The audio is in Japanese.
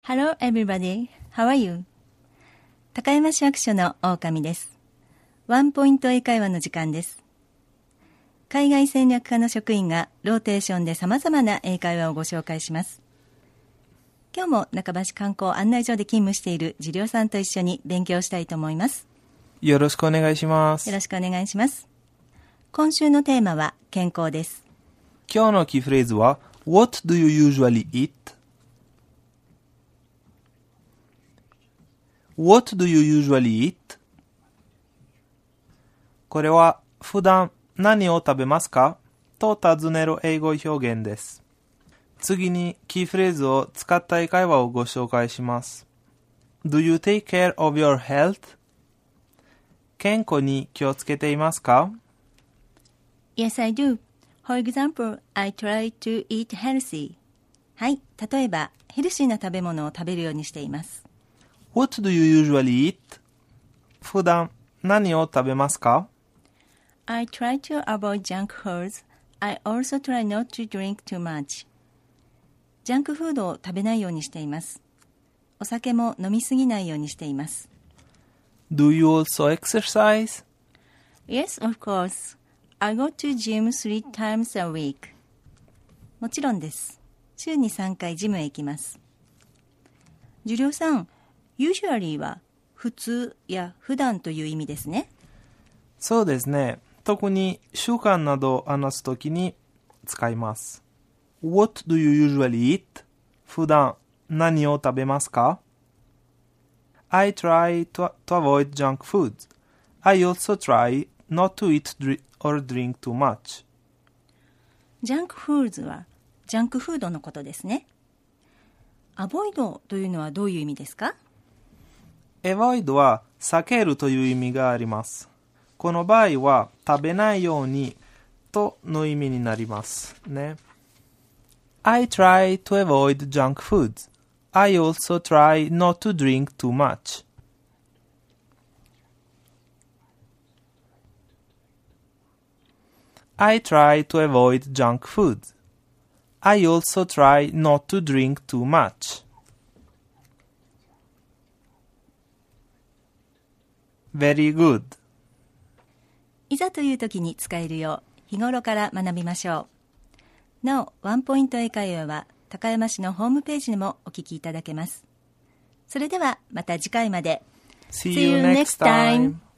Hello everybody, how are you? 高山市役所の狼です。ワンポイント英会話の時間です。海外戦略課の職員がローテーションで様々な英会話をご紹介します。今日も中橋観光案内所で勤務している次郎さんと一緒に勉強したいと思います。 よろしくお願いします。 よろしくお願いします。今週のテーマは健康です。 今日のキーフレーズは What do you usually eat?What do you usually eat? これは普段何を食べますかと尋ねる英語表現です。次にキーフレーズを使った英会話をご紹介します。Do you take care of your health? 健康に気をつけていますか？ Yes, I do. For example, I try to eat healthy. はい、例えばヘルシーな食べ物を食べるようにしています。 What do you usually eat? 普段何を食べますか？ I try to avoid junk foods. I also try not to drink too much. ジャンクフードを食べないようにしています。お酒も飲みすぎないようにしています。 Do you also exercise? Yes, of course. I go to gym 3 times a week. もちろんです。週に3回ジムへ行きます。受領さん、usually は普通や普段という意味ですね。 そうですね。特に習慣などを話すときに使います。What do you usually eat? 普段何を食べますか？ I try to avoid junk foods. I also try not to eat or drink too much. ジャンクフーズはジャンクフードのことですね。アボイドというのはどういう意味ですか ？Avoid は避けるという意味があります。この場合は食べないようにとの意味になりますね。I try to avoid junk foods. I also try not to drink too much. I try to avoid junk foods. I also try not to drink too much. Very good. いざという時に使えるよう日頃から学びましょう。なお、ワンポイント英会話は高山市のホームページでもお聞きいただけます。それではまた次回まで。 See you next time.